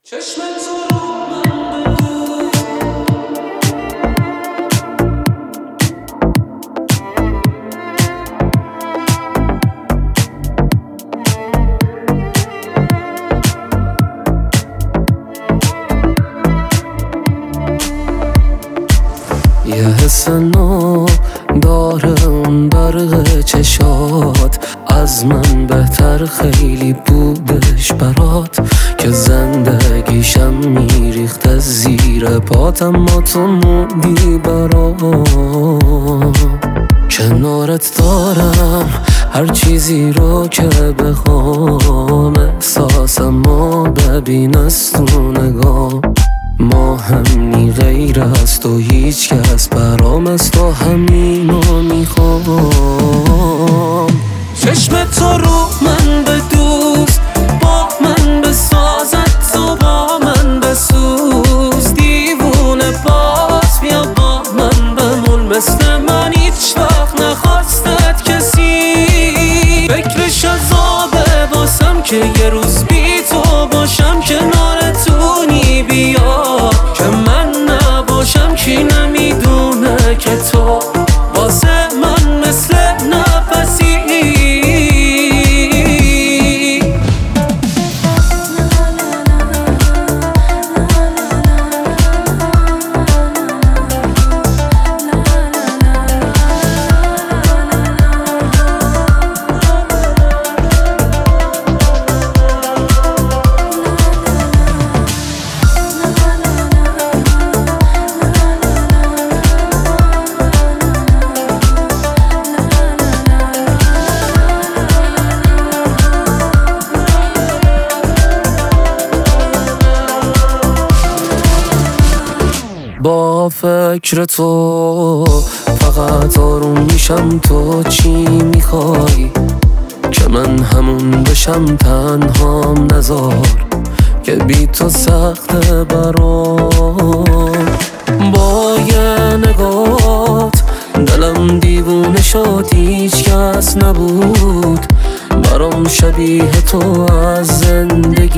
یه حس نو داره اون برق چشات، از من بهتر خیلی بودش برات که زندگیشم میریخت از زیر پات، اما تو موندی برام. کنارت دارم هر چیزی رو که بخوام، احساسمو ببین از تو نگام. ما همینی غیر از تو هیچ کس برام، از تو همینو میخوام. چشم تو رو من بدوز، با من بسازد تو با من بسوز. دیوونه باز بیا با من بمون، مثل من هیچ وقت نخواستت کسی. فکرش عذابه واسم که یه روز بی تو باشم کنارتونی. بیا که من نباشم کی نمیدونه که تو واسه من مثل نفسی. با فکر تو فقط آروم میشم. تو چی میخوای که من همون بشم؟ تنهام نذار که بی تو سخته برام. با یه نگات دلم دیوونه شد، هیچ کس نبود برام شبیه تو از زندگی.